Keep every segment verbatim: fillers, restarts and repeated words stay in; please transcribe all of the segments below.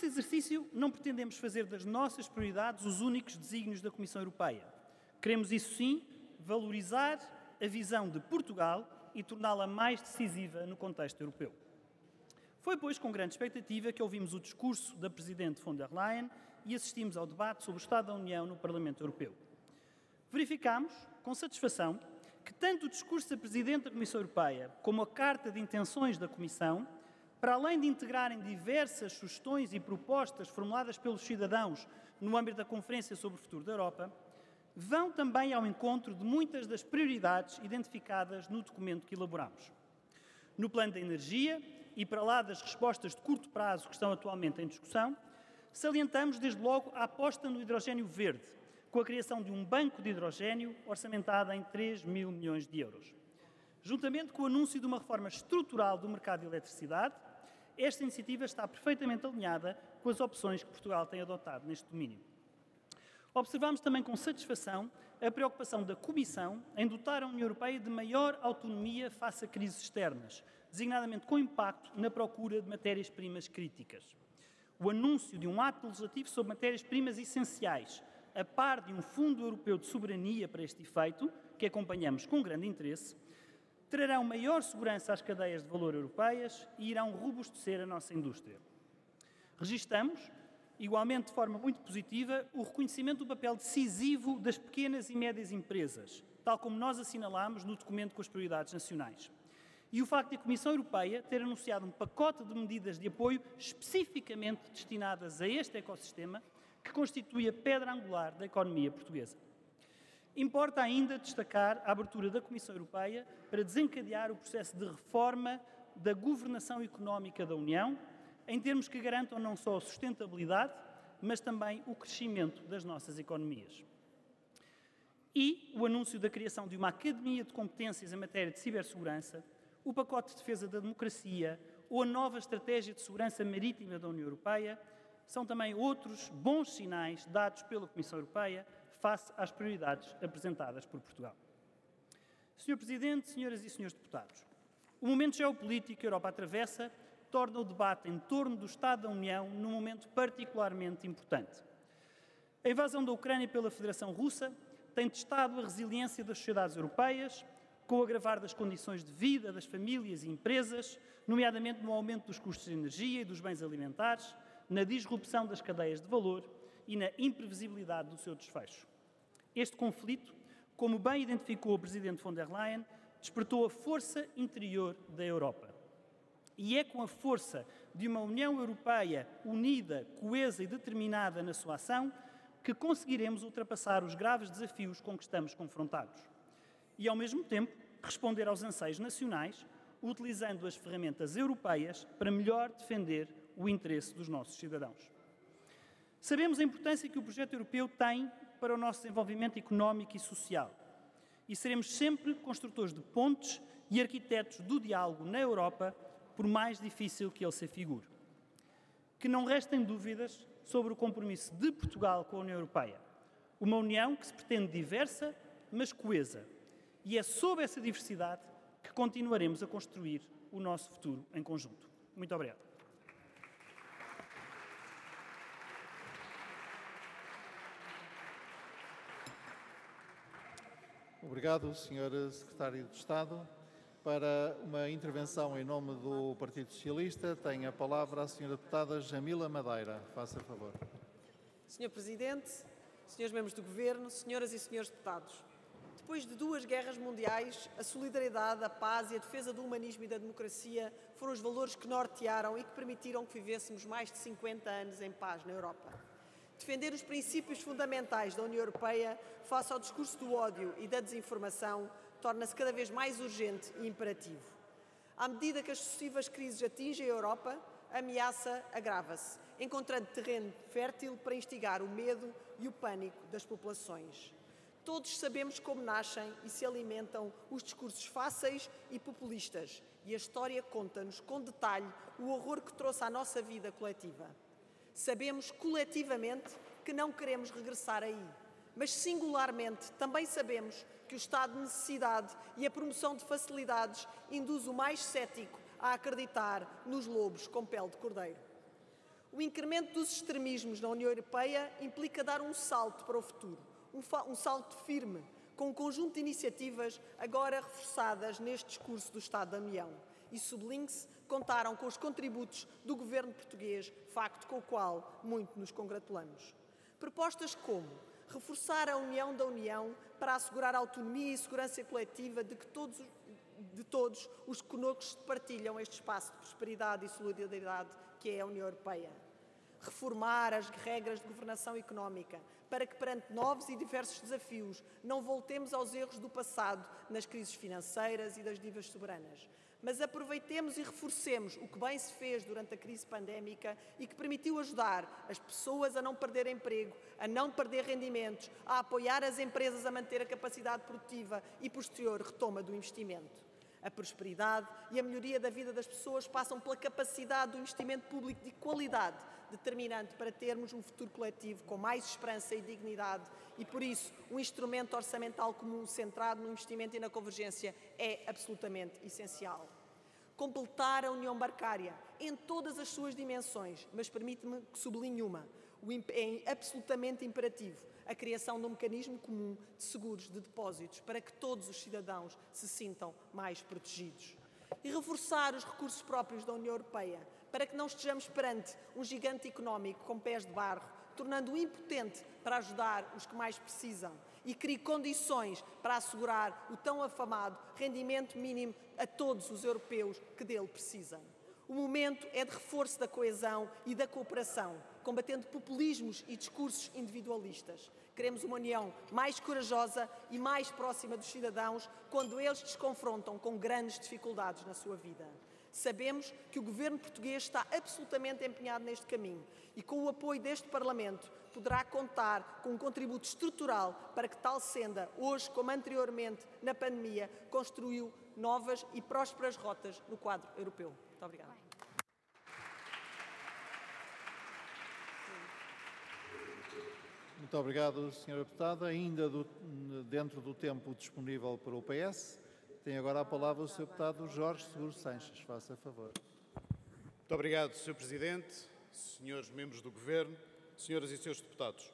neste exercício, não pretendemos fazer das nossas prioridades os únicos desígnios da Comissão Europeia. Queremos, isso sim, valorizar a visão de Portugal e torná-la mais decisiva no contexto europeu. Foi, pois, com grande expectativa que ouvimos o discurso da Presidente von der Leyen e assistimos ao debate sobre o Estado da União no Parlamento Europeu. Verificámos, com satisfação, que tanto o discurso da Presidente da Comissão Europeia como a Carta de Intenções da Comissão, para além de integrarem diversas sugestões e propostas formuladas pelos cidadãos no âmbito da Conferência sobre o Futuro da Europa, vão também ao encontro de muitas das prioridades identificadas no documento que elaboramos. No plano da energia, e para lá das respostas de curto prazo que estão atualmente em discussão, salientamos desde logo a aposta no hidrogénio verde, com a criação de um banco de hidrogénio orçamentado em três mil milhões de euros. Juntamente com o anúncio de uma reforma estrutural do mercado de eletricidade, esta iniciativa está perfeitamente alinhada com as opções que Portugal tem adotado neste domínio. Observamos também com satisfação a preocupação da Comissão em dotar a União Europeia de maior autonomia face a crises externas, designadamente com impacto na procura de matérias-primas críticas. O anúncio de um ato legislativo sobre matérias-primas essenciais, a par de um Fundo Europeu de Soberania para este efeito, que acompanhamos com grande interesse, trarão maior segurança às cadeias de valor europeias e irão robustecer a nossa indústria. Registamos, igualmente de forma muito positiva, o reconhecimento do papel decisivo das pequenas e médias empresas, tal como nós assinalámos no documento com as prioridades nacionais. E o facto de a Comissão Europeia ter anunciado um pacote de medidas de apoio especificamente destinadas a este ecossistema, que constitui a pedra angular da economia portuguesa. Importa ainda destacar a abertura da Comissão Europeia para desencadear o processo de reforma da governação económica da União, em termos que garantam não só a sustentabilidade, mas também o crescimento das nossas economias. E o anúncio da criação de uma Academia de Competências em matéria de cibersegurança, o pacote de defesa da democracia ou a nova Estratégia de Segurança Marítima da União Europeia são também outros bons sinais dados pela Comissão Europeia face às prioridades apresentadas por Portugal. senhor Presidente, senhoras e senhores deputados, o momento geopolítico que a Europa atravessa torna o debate em torno do Estado da União num momento particularmente importante. A invasão da Ucrânia pela Federação Russa tem testado a resiliência das sociedades europeias, com o agravar das condições de vida das famílias e empresas, nomeadamente no aumento dos custos de energia e dos bens alimentares, na disrupção das cadeias de valor e na imprevisibilidade do seu desfecho. Este conflito, como bem identificou o Presidente von der Leyen, despertou a força interior da Europa. E é com a força de uma União Europeia unida, coesa e determinada na sua ação que conseguiremos ultrapassar os graves desafios com que estamos confrontados. E, ao mesmo tempo, responder aos anseios nacionais, utilizando as ferramentas europeias para melhor defender o interesse dos nossos cidadãos. Sabemos a importância que o projeto europeu tem para o nosso desenvolvimento económico e social e seremos sempre construtores de pontes e arquitetos do diálogo na Europa, por mais difícil que ele se afigure. Que não restem dúvidas sobre o compromisso de Portugal com a União Europeia, uma União que se pretende diversa, mas coesa, e é sob essa diversidade que continuaremos a construir o nosso futuro em conjunto. Muito obrigado. Obrigado, senhor Secretário de Estado. Para uma intervenção em nome do Partido Socialista, tem a palavra a senhora deputada Jamila Madeira. Faça favor. senhor Presidente, senhores membros do Governo, senhoras e senhores deputados, depois de duas guerras mundiais, a solidariedade, a paz e a defesa do humanismo e da democracia foram os valores que nortearam e que permitiram que vivêssemos mais de cinquenta anos em paz na Europa. Defender os princípios fundamentais da União Europeia face ao discurso do ódio e da desinformação torna-se cada vez mais urgente e imperativo. À medida que as sucessivas crises atingem a Europa, a ameaça agrava-se, encontrando terreno fértil para instigar o medo e o pânico das populações. Todos sabemos como nascem e se alimentam os discursos fáceis e populistas, e a história conta-nos com detalhe o horror que trouxe à nossa vida coletiva. Sabemos coletivamente que não queremos regressar aí, mas singularmente também sabemos que o estado de necessidade e a promoção de facilidades induz o mais cético a acreditar nos lobos com pele de cordeiro. O incremento dos extremismos na União Europeia implica dar um salto para o futuro, um, um salto firme, com um conjunto de iniciativas agora reforçadas neste discurso do Estado da União. E sublinhe-se, contaram com os contributos do governo português, facto com o qual muito nos congratulamos. Propostas como reforçar a união da União para assegurar a autonomia e segurança coletiva de, que todos, de todos os que conosco partilham este espaço de prosperidade e solidariedade que é a União Europeia. Reformar as regras de governação económica para que, perante novos e diversos desafios, não voltemos aos erros do passado nas crises financeiras e das dívidas soberanas. Mas aproveitemos e reforcemos o que bem se fez durante a crise pandémica e que permitiu ajudar as pessoas a não perder emprego, a não perder rendimentos, a apoiar as empresas a manter a capacidade produtiva e posterior retoma do investimento. A prosperidade e a melhoria da vida das pessoas passam pela capacidade do investimento público de qualidade, determinante para termos um futuro coletivo com mais esperança e dignidade e, por isso, um instrumento orçamental comum centrado no investimento e na convergência é absolutamente essencial. Completar a união bancária em todas as suas dimensões, mas permite-me que sublinhe uma, é absolutamente imperativo a criação de um mecanismo comum de seguros de depósitos para que todos os cidadãos se sintam mais protegidos. E reforçar os recursos próprios da União Europeia para que não estejamos perante um gigante económico com pés de barro, tornando-o impotente para ajudar os que mais precisam e crie condições para assegurar o tão afamado rendimento mínimo a todos os europeus que dele precisam. O momento é de reforço da coesão e da cooperação, combatendo populismos e discursos individualistas. Queremos uma União mais corajosa e mais próxima dos cidadãos quando eles se confrontam com grandes dificuldades na sua vida. Sabemos que o governo português está absolutamente empenhado neste caminho e, com o apoio deste Parlamento, poderá contar com um contributo estrutural para que tal senda, hoje como anteriormente na pandemia, construiu novas e prósperas rotas no quadro europeu. Muito obrigada. Muito obrigado, senhora Deputada. Ainda do, dentro do tempo disponível para o P S, tem agora a palavra o senhor Deputado Jorge Seguro Sanches. Faça favor. Muito obrigado, senhor Presidente, senhores membros do Governo, senhoras e senhores deputados.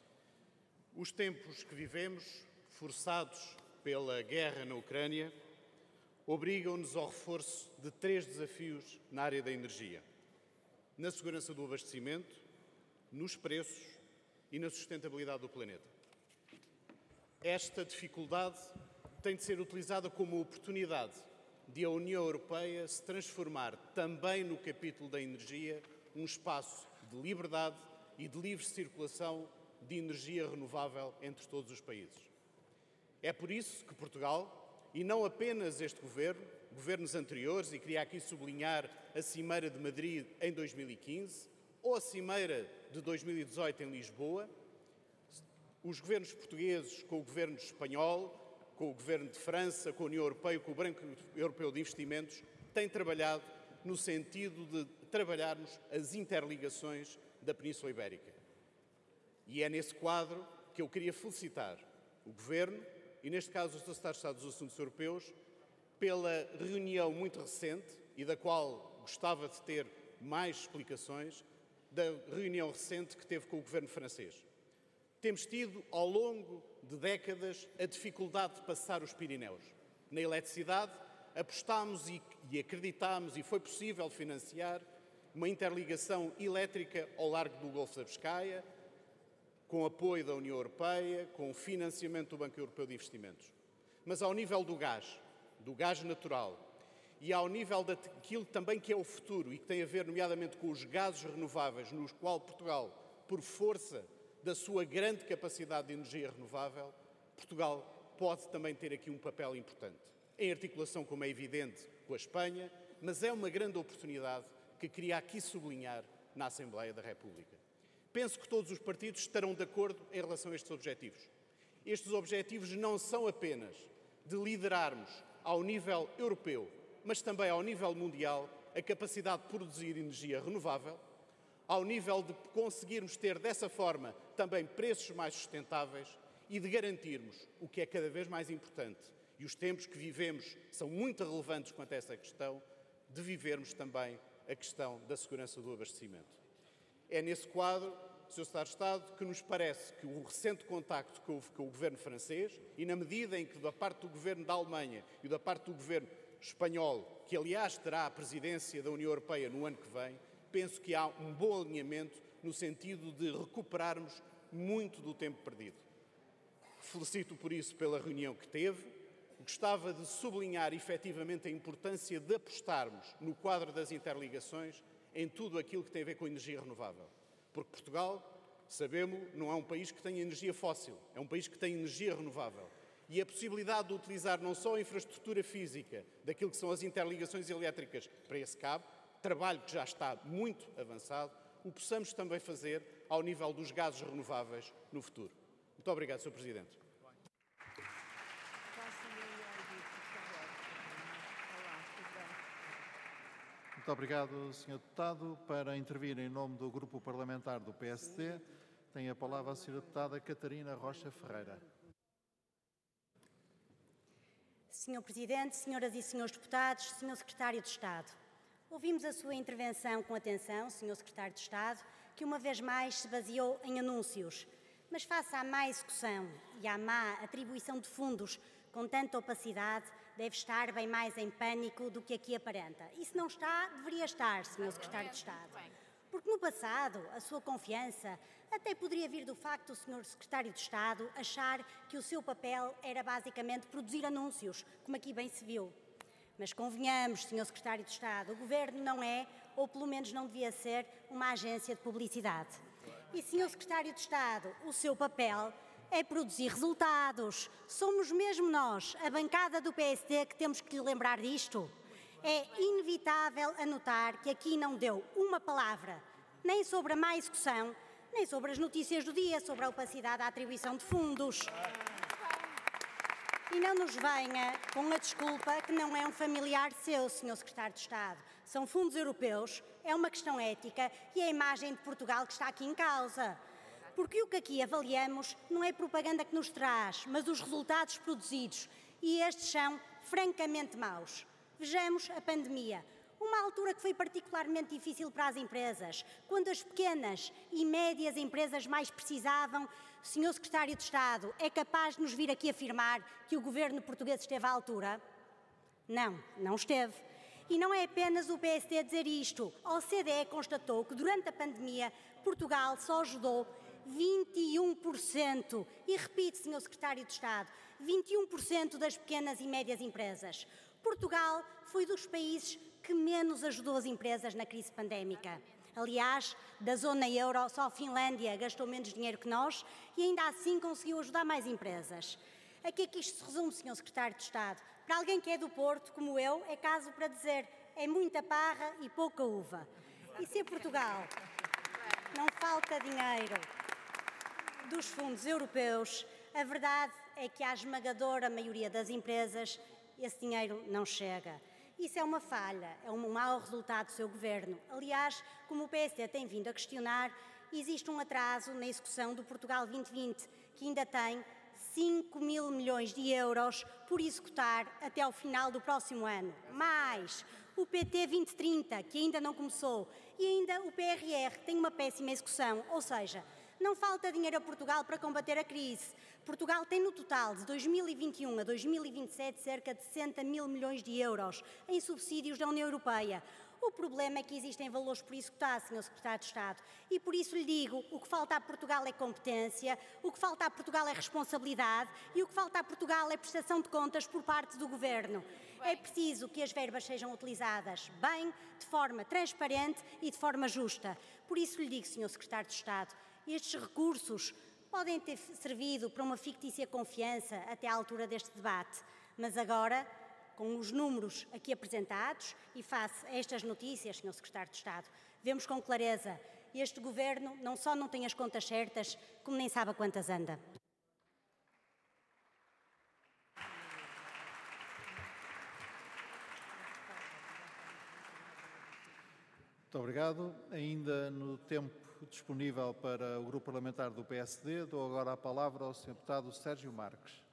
Os tempos que vivemos, forçados pela guerra na Ucrânia, obrigam-nos ao reforço de três desafios na área da energia: na segurança do abastecimento, nos preços e na sustentabilidade do planeta. Esta dificuldade tem de ser utilizada como oportunidade de a União Europeia se transformar também no capítulo da energia um espaço de liberdade e de livre circulação de energia renovável entre todos os países. É por isso que Portugal, e não apenas este Governo, governos anteriores, e queria aqui sublinhar a Cimeira de Madrid em dois mil e quinze, ou a Cimeira de dois mil e dezoito em Lisboa, os governos portugueses com o governo espanhol, com o governo de França, com a União Europeia, com o Banco Europeu de Investimentos, têm trabalhado no sentido de trabalharmos as interligações da Península Ibérica. E é nesse quadro que eu queria felicitar o Governo, e neste caso o Secretário de Estado dos Assuntos Europeus, pela reunião muito recente, e da qual gostava de ter mais explicações, da reunião recente que teve com o Governo francês. Temos tido, ao longo de décadas, a dificuldade de passar os Pirineus. Na eletricidade, apostámos e, e acreditámos, e foi possível financiar, uma interligação elétrica ao largo do Golfo da Biscaia, com apoio da União Europeia, com o financiamento do Banco Europeu de Investimentos. Mas ao nível do gás, do gás natural, e ao nível daquilo também que é o futuro e que tem a ver, nomeadamente, com os gases renováveis, nos quais Portugal, por força da sua grande capacidade de energia renovável, Portugal pode também ter aqui um papel importante, em articulação, como é evidente, com a Espanha, mas é uma grande oportunidade que queria aqui sublinhar na Assembleia da República. Penso que todos os partidos estarão de acordo em relação a estes objetivos. Estes objetivos não são apenas de liderarmos ao nível europeu, mas também ao nível mundial, a capacidade de produzir energia renovável, ao nível de conseguirmos ter dessa forma também preços mais sustentáveis e de garantirmos o que é cada vez mais importante, e os tempos que vivemos são muito relevantes quanto a essa questão, de vivermos também a questão da segurança do abastecimento. É nesse quadro, senhor Secretário de Estado, que nos parece que o recente contacto que houve com o governo francês, e na medida em que da parte do governo da Alemanha e da parte do governo espanhol, que aliás terá a presidência da União Europeia no ano que vem, penso que há um bom alinhamento no sentido de recuperarmos muito do tempo perdido. Felicito por isso pela reunião que teve. Gostava de sublinhar efetivamente a importância de apostarmos no quadro das interligações em tudo aquilo que tem a ver com a energia renovável. Porque Portugal, sabemos, não é um país que tem energia fóssil, é um país que tem energia renovável. E a possibilidade de utilizar não só a infraestrutura física daquilo que são as interligações elétricas para esse cabo, trabalho que já está muito avançado, o possamos também fazer ao nível dos gases renováveis no futuro. Muito obrigado, senhor Presidente. Muito obrigado, senhor Deputado. Para intervir em nome do Grupo Parlamentar do P S D, tem a palavra a senhora Deputada Catarina Rocha Ferreira. senhor Presidente, senhoras e senhores deputados, senhor Secretário de Estado. Ouvimos a sua intervenção com atenção, senhor Secretário de Estado, que uma vez mais se baseou em anúncios. Mas face à má execução e à má atribuição de fundos com tanta opacidade, deve estar bem mais em pânico do que aqui aparenta. E se não está, deveria estar, senhor Secretário de Estado. Porque no passado, a sua confiança até poderia vir do facto do senhor Secretário de Estado achar que o seu papel era basicamente produzir anúncios, como aqui bem se viu. Mas convenhamos, senhor Secretário de Estado, o Governo não é, ou pelo menos não devia ser, uma agência de publicidade. E, senhor Secretário de Estado, o seu papel é produzir resultados. Somos mesmo nós, a bancada do P S D, que temos que lhe lembrar disto. É inevitável anotar que aqui não deu uma palavra, nem sobre a má execução, nem sobre as notícias do dia, sobre a opacidade da atribuição de fundos. E não nos venha com a desculpa que não é um familiar seu, senhor Secretário de Estado. São fundos europeus, é uma questão ética e é a imagem de Portugal que está aqui em causa. Porque o que aqui avaliamos não é propaganda que nos traz, mas os resultados produzidos. E estes são francamente maus. Vejamos a pandemia. Uma altura que foi particularmente difícil para as empresas, quando as pequenas e médias empresas mais precisavam. Senhor Secretário de Estado, é capaz de nos vir aqui afirmar que o governo português esteve à altura? Não, não esteve. E não é apenas o P S D a dizer isto. A O C D E constatou que durante a pandemia Portugal só ajudou vinte e um por cento, e repito, senhor Secretário de Estado, vinte e um por cento das pequenas e médias empresas. Portugal foi dos países que menos ajudou as empresas na crise pandémica. Aliás, da zona euro, só a Finlândia gastou menos dinheiro que nós e ainda assim conseguiu ajudar mais empresas. A que é que isto se resume, senhor Secretário de Estado? Para alguém que é do Porto, como eu, é caso para dizer é muita parra e pouca uva. E se a Portugal não falta dinheiro dos fundos europeus, a verdade é que à esmagadora maioria das empresas esse dinheiro não chega. Isso é uma falha, é um mau resultado do seu governo. Aliás, como o P S D tem vindo a questionar, existe um atraso na execução do Portugal vinte vinte, que ainda tem cinco mil milhões de euros por executar até ao final do próximo ano. Mais o P T vinte trinta, que ainda não começou, e ainda o P R R, que tem uma péssima execução, ou seja, não falta dinheiro a Portugal para combater a crise. Portugal tem no total, de dois mil e vinte e um a dois mil e vinte e sete, cerca de sessenta mil milhões de euros em subsídios da União Europeia. O problema é que existem valores por executar, senhor Secretário de Estado. E por isso lhe digo, o que falta a Portugal é competência, o que falta a Portugal é responsabilidade e o que falta a Portugal é prestação de contas por parte do Governo. É preciso que as verbas sejam utilizadas bem, de forma transparente e de forma justa. Por isso lhe digo, senhor Secretário de Estado, estes recursos podem ter servido para uma fictícia confiança até à altura deste debate, mas agora, com os números aqui apresentados e face a estas notícias, senhor Secretário de Estado, vemos com clareza, este Governo não só não tem as contas certas, como nem sabe a quantas anda. Muito obrigado. Ainda no tempo disponível para o Grupo Parlamentar do P S D, dou agora a palavra ao senhor Deputado Sérgio Marques.